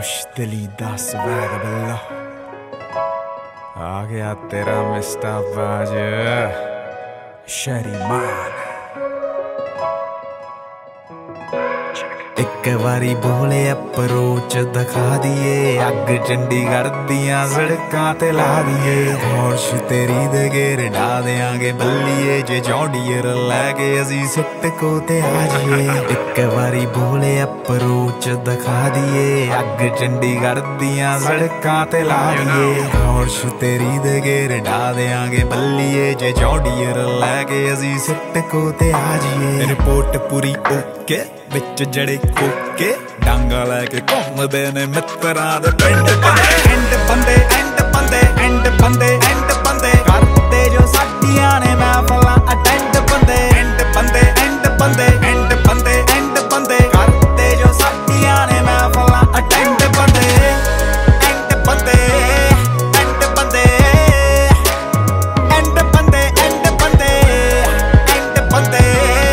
खुश दिली दा स्वैग बल्ला आ गया तेरा मिस्टर बाज शहरी मान। एक बारी बोले अप्रोच दिखा दिए अग चंडीगढ़ दियां सड़कां ते ला दिए होश तेरी दे घेर डा देंगे बल्लिए जे जॉन्डियर लैके असी सिट को ते आ जाइए। एक बारी बोले अप्रोच दिखा दिए अग चंडीगढ़ दियां सड़कां ते ला दिए होश तेरी दे घेर डा देंगे बल्लिए जे जॉन्डियर लैके असी सिट को ते आ जाइए। रिपोर्ट पूरी ओके विच जड़े कोके डांगा लैके घूमदे ने मित्तरां दे पिंड एंड बंदे एंड बंदे एंड बंदे एंड बंदे करदे जो साडियां ने महफिलां अटेंड बंदे एंड बंदे एंड बंदे एंड बंदे एंड बंदे करदे जो साडियां ने महफिलां अटेंड बंदे एंड बंदे एंड बंदे एंड बंदे एंड बंदे एंड बंदे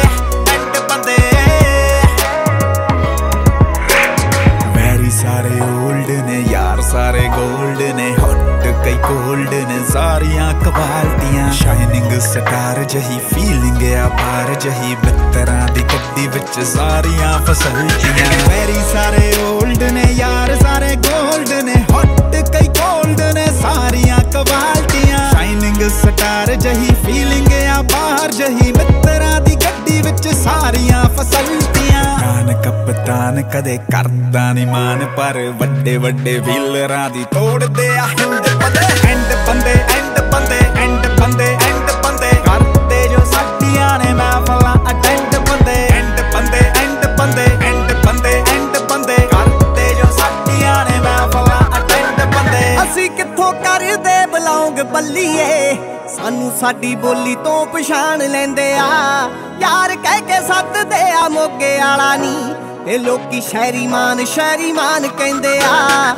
सारे ओल्ड ने यार सारे गोल्ड ने हॉट कई कोल्ड ने सारियां कबालतियां शाइनिंग स्टार जही फीलिंग आ बार जही मित्तरां दी गड्डी विच सारियां फसलतियां। वेरी सारे ओल्ड ने यार सारे गोल्ड ने हॉट कई कोल्ड ने सारियां कबालतियां शाइनिंग स्टार जही फीलिंग आ बार जही मित्तरां दी गड्डी विच सारियां फसलतियां। कप्तान कदे करदा नी मान पर वड्डे वड्डे व्हीलरां दी तोड़दे आ हिंद बंदे एंड बंदे एंड बंदे एंड बंदे एंड बंदे करदे जो साडियां ने महफिलां अटेंड बंदे एंड बंदे एंड बंदे एंड बंदे एंड बंदे करदे जो साडियां ने महफिलां अटेंड बंदे। असी कित्थों करदे बिलोंग बल्लीए सानू साडी बोली तो पछाण लैंदे आ यार कह के सददे आ मोगे आला नी ए लोकी शहरी मान कहंदे आ।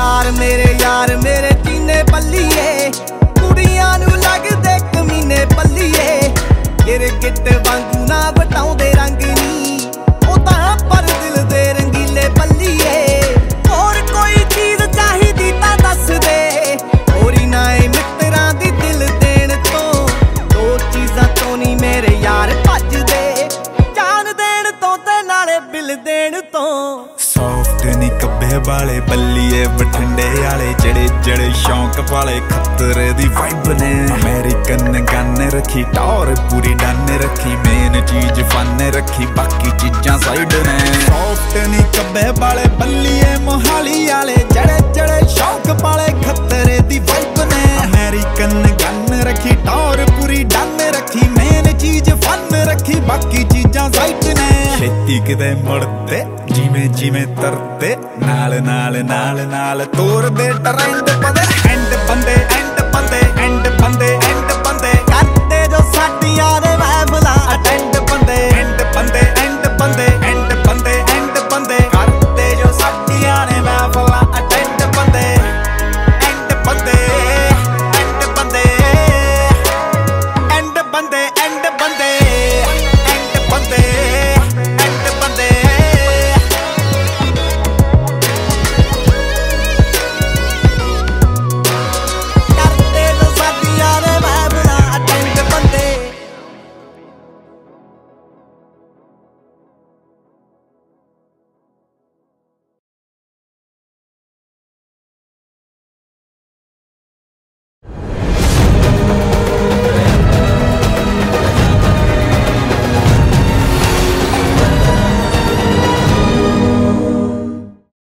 यार मेरे चीने पल्लीए कुड़ियां नू लगदे कमीने पल्लीए तेरे गिट वांगू ना बटाउंदे रंग नी ओ तां पर दिल दे रंगीले पल्लीए। होर कोई चीज चाहिदी तां दस दे होरी ना ए मित्तरां दी दिल देण तो दो चीज़ां तो नी मेरे यार भजदे जान देण तो ते नाले बिल देण तो। सॉफ्ट नी कब्बे वाले बल्लीए बठिंडे वाले जड़े जड़े शौक वाले खतरे दी वाइब ने अमेरिकन गन रखी टॉर पूरी डन रखी मेन चीज फन रखी बाकी चीजां साइड ने। सॉफ्ट नी कब्बे वाले बल्लीए मोहाली वाले जड़े जड़े शौक वाले खतरे दी वाइब ने अमेरिकन गन रखी टॉर पूरी डन रखी मेन चीज फन रखी बाकी चीजां साइड ने। खेती किते मुड़ते जिमें जिमें तरते नाल नाल नाल नाल तोड़दे ट्रेंड बंदे एंड बंदे एंड बंदे एंड बंदे एंड बंदे करदे जो साडियां ने महफिलां अटेंड बंदे एंड बंदे एंड बंदे एंड बंदे एंड बंदे करदे जो साडियां ने